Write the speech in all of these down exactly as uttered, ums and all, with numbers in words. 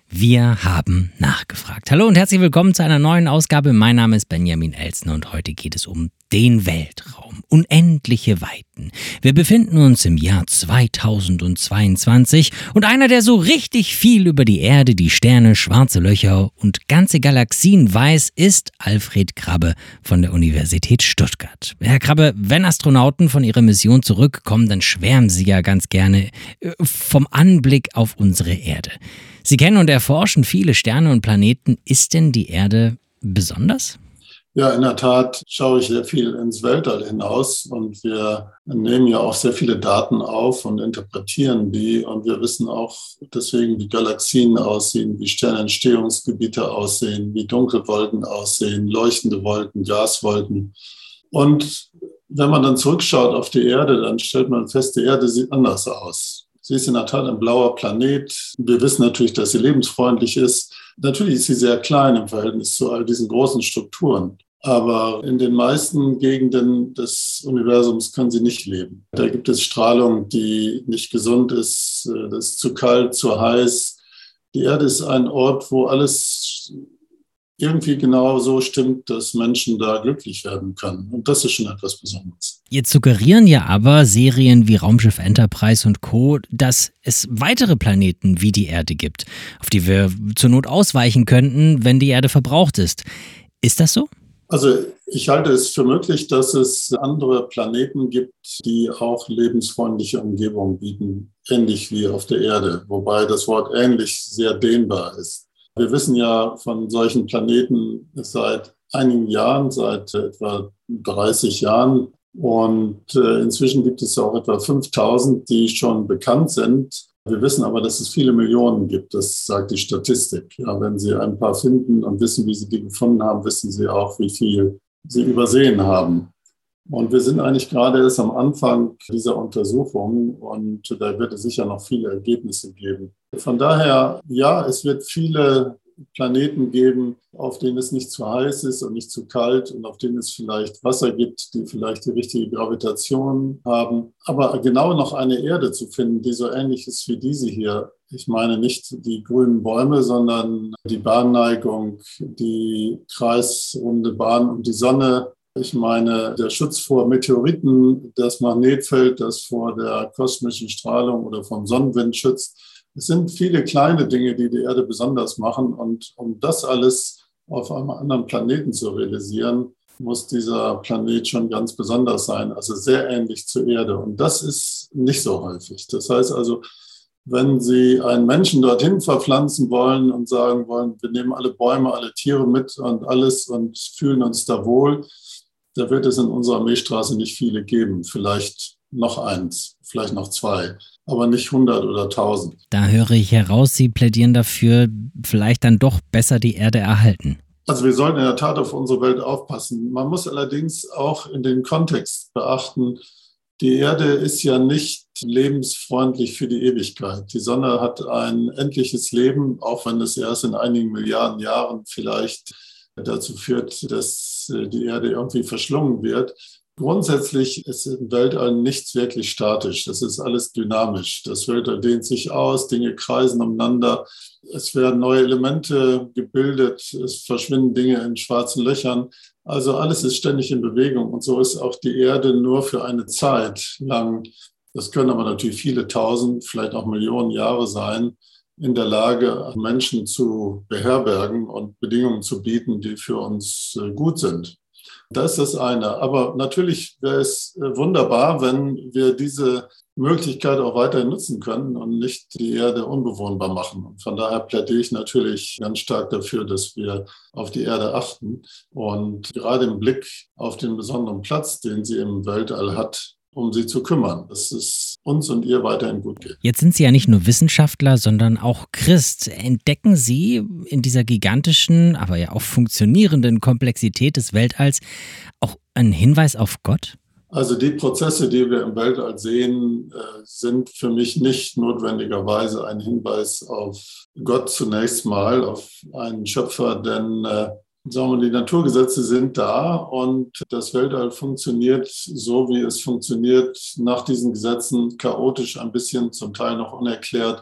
Wir haben nachgefragt. Hallo und herzlich willkommen zu einer neuen Ausgabe. Mein Name ist Benjamin Elsner und heute geht es um den Weltraum. Unendliche Weiten. Wir befinden uns im Jahr zweitausendzweiundzwanzig und einer, der so richtig viel über die Erde, die Sterne, schwarze Löcher und ganze Galaxien weiß, ist Alfred Krabbe von der Universität Stuttgart. Herr Krabbe, wenn Astronauten von ihrer Mission zurückkommen, dann schwärmen sie ja ganz gerne vom Anblick auf unsere Erde. Sie kennen und erforschen viele Sterne und Planeten. Ist denn die Erde besonders? Ja, in der Tat schaue ich sehr viel ins Weltall hinaus und wir nehmen ja auch sehr viele Daten auf und interpretieren die. Und wir wissen auch deswegen, wie Galaxien aussehen, wie Sternentstehungsgebiete aussehen, wie Dunkelwolken aussehen, leuchtende Wolken, Gaswolken. Und wenn man dann zurückschaut auf die Erde, dann stellt man fest, die Erde sieht anders aus. Sie ist in der Tat ein blauer Planet. Wir wissen natürlich, dass sie lebensfreundlich ist. Natürlich ist sie sehr klein im Verhältnis zu all diesen großen Strukturen. Aber in den meisten Gegenden des Universums können sie nicht leben. Da gibt es Strahlung, die nicht gesund ist. Das ist zu kalt, zu heiß. Die Erde ist ein Ort, wo alles irgendwie genau so stimmt, dass Menschen da glücklich werden können. Und das ist schon etwas Besonderes. Jetzt suggerieren ja aber Serien wie Raumschiff Enterprise und Co., dass es weitere Planeten wie die Erde gibt, auf die wir zur Not ausweichen könnten, wenn die Erde verbraucht ist. Ist das so? Also ich halte es für möglich, dass es andere Planeten gibt, die auch lebensfreundliche Umgebungen bieten, ähnlich wie auf der Erde, wobei das Wort ähnlich sehr dehnbar ist. Wir wissen ja von solchen Planeten seit einigen Jahren, seit etwa dreißig Jahren. Und äh, inzwischen gibt es auch etwa fünftausend, die schon bekannt sind. Wir wissen aber, dass es viele Millionen gibt, das sagt die Statistik. Ja, wenn Sie ein paar finden und wissen, wie Sie die gefunden haben, wissen Sie auch, wie viel Sie übersehen haben. Und wir sind eigentlich gerade erst am Anfang dieser Untersuchung und da wird es sicher noch viele Ergebnisse geben. Von daher, ja, es wird viele Planeten geben, auf denen es nicht zu heiß ist und nicht zu kalt und auf denen es vielleicht Wasser gibt, die vielleicht die richtige Gravitation haben. Aber genau noch eine Erde zu finden, die so ähnlich ist wie diese hier, ich meine nicht die grünen Bäume, sondern die Bahnneigung, die kreisrunde Bahn um die Sonne. Ich meine, der Schutz vor Meteoriten, das Magnetfeld, das vor der kosmischen Strahlung oder vom Sonnenwind schützt. Es sind viele kleine Dinge, die die Erde besonders machen. Und um das alles auf einem anderen Planeten zu realisieren, muss dieser Planet schon ganz besonders sein, also sehr ähnlich zur Erde. Und das ist nicht so häufig. Das heißt also, wenn Sie einen Menschen dorthin verpflanzen wollen und sagen wollen, wir nehmen alle Bäume, alle Tiere mit und alles und fühlen uns da wohl, da wird es in unserer Milchstraße nicht viele geben. Vielleicht noch eins, vielleicht noch zwei, aber nicht hundert oder tausend. Da höre ich heraus, Sie plädieren dafür, vielleicht dann doch besser die Erde erhalten. Also wir sollten in der Tat auf unsere Welt aufpassen. Man muss allerdings auch in den Kontext beachten, die Erde ist ja nicht lebensfreundlich für die Ewigkeit. Die Sonne hat ein endliches Leben, auch wenn es erst in einigen Milliarden Jahren vielleicht dazu führt, dass die Erde irgendwie verschlungen wird. Grundsätzlich ist im Weltall nichts wirklich statisch. Das ist alles dynamisch. Das Weltall dehnt sich aus, Dinge kreisen umeinander. Es werden neue Elemente gebildet. Es verschwinden Dinge in schwarzen Löchern. Also alles ist ständig in Bewegung. Und so ist auch die Erde nur für eine Zeit lang, das können aber natürlich viele tausend, vielleicht auch Millionen Jahre sein, in der Lage, Menschen zu beherbergen und Bedingungen zu bieten, die für uns gut sind. Das ist das eine. Aber natürlich wäre es wunderbar, wenn wir diese Möglichkeit auch weiterhin nutzen können und nicht die Erde unbewohnbar machen. Und von daher plädiere ich natürlich ganz stark dafür, dass wir auf die Erde achten und gerade im Blick auf den besonderen Platz, den sie im Weltall hat, um sie zu kümmern, dass es uns und ihr weiterhin gut geht. Jetzt sind Sie ja nicht nur Wissenschaftler, sondern auch Christ. Entdecken Sie in dieser gigantischen, aber ja auch funktionierenden Komplexität des Weltalls auch einen Hinweis auf Gott? Also die Prozesse, die wir im Weltall sehen, sind für mich nicht notwendigerweise ein Hinweis auf Gott zunächst mal, auf einen Schöpfer, denn sagen wir, die Naturgesetze sind da und das Weltall funktioniert so, wie es funktioniert, nach diesen Gesetzen chaotisch ein bisschen, zum Teil noch unerklärt.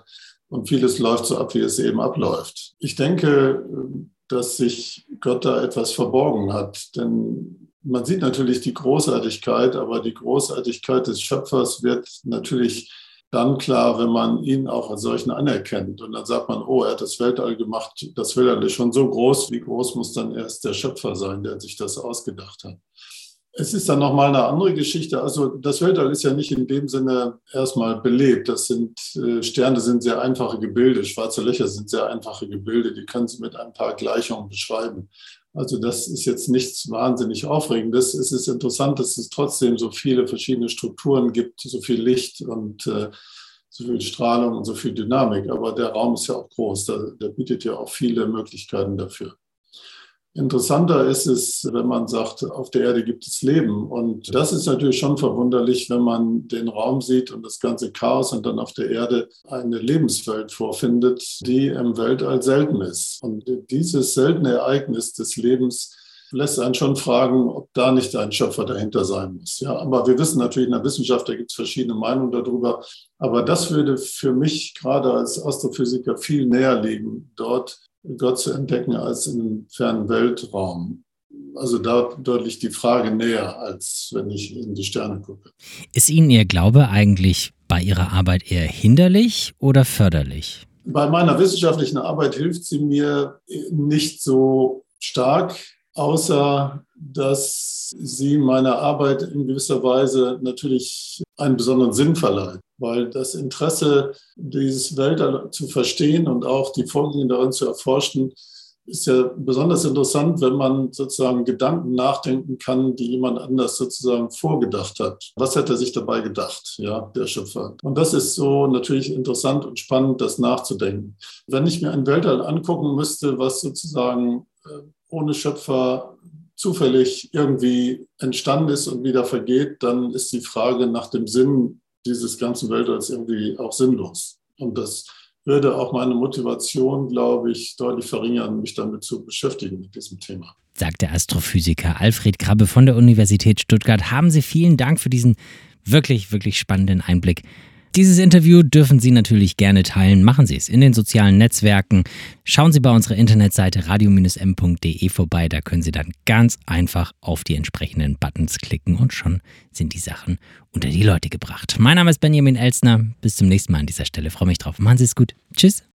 und vieles läuft so ab, wie es eben abläuft. Ich denke, dass sich Gott da etwas verborgen hat, denn man sieht natürlich die Großartigkeit, aber die Großartigkeit des Schöpfers wird natürlich dann klar, wenn man ihn auch als solchen anerkennt. Und dann sagt man, oh, er hat das Weltall gemacht, das Weltall ist schon so groß, wie groß muss dann erst der Schöpfer sein, der sich das ausgedacht hat. Es ist dann nochmal eine andere Geschichte. Also das Weltall ist ja nicht in dem Sinne erstmal belebt. Das sind, äh, Sterne sind sehr einfache Gebilde, schwarze Löcher sind sehr einfache Gebilde, die können Sie mit ein paar Gleichungen beschreiben. Also das ist jetzt nichts wahnsinnig Aufregendes. Es ist interessant, dass es trotzdem so viele verschiedene Strukturen gibt, so viel Licht und äh, so viel Strahlung und so viel Dynamik. Aber der Raum ist ja auch groß, der, der bietet ja auch viele Möglichkeiten dafür. Interessanter ist es, wenn man sagt, auf der Erde gibt es Leben. Und das ist natürlich schon verwunderlich, wenn man den Raum sieht und das ganze Chaos und dann auf der Erde eine Lebenswelt vorfindet, die im Weltall selten ist. Und dieses seltene Ereignis des Lebens lässt einen schon fragen, ob da nicht ein Schöpfer dahinter sein muss. Ja, aber wir wissen natürlich in der Wissenschaft, da gibt es verschiedene Meinungen darüber. Aber das würde für mich gerade als Astrophysiker viel näher liegen, dort Gott zu entdecken als im fernen Weltraum. Also da deutlich die Frage näher, als wenn ich in die Sterne gucke. Ist Ihnen Ihr Glaube eigentlich bei Ihrer Arbeit eher hinderlich oder förderlich? Bei meiner wissenschaftlichen Arbeit hilft sie mir nicht so stark, außer dass sie meiner Arbeit in gewisser Weise natürlich einen besonderen Sinn verleiht. Weil das Interesse, dieses Weltall zu verstehen und auch die Folgen darin zu erforschen, ist ja besonders interessant, wenn man sozusagen Gedanken nachdenken kann, die jemand anders sozusagen vorgedacht hat. Was hat er sich dabei gedacht, ja, der Schöpfer? Und das ist so natürlich interessant und spannend, das nachzudenken. Wenn ich mir ein Weltall angucken müsste, was sozusagen ohne Schöpfer zufällig irgendwie entstanden ist und wieder vergeht, dann ist die Frage nach dem Sinn dieses ganzen Weltalls irgendwie auch sinnlos. Und das würde auch meine Motivation, glaube ich, deutlich verringern, mich damit zu beschäftigen mit diesem Thema. Sagt der Astrophysiker Alfred Krabbe von der Universität Stuttgart. Haben Sie vielen Dank für diesen wirklich, wirklich spannenden Einblick. Dieses Interview dürfen Sie natürlich gerne teilen. Machen Sie es in den sozialen Netzwerken. Schauen Sie bei unserer Internetseite radio Bindestrich m punkt d e vorbei. Da können Sie dann ganz einfach auf die entsprechenden Buttons klicken und schon sind die Sachen unter die Leute gebracht. Mein Name ist Benjamin Elstner. Bis zum nächsten Mal an dieser Stelle. Ich freue mich drauf. Machen Sie es gut. Tschüss.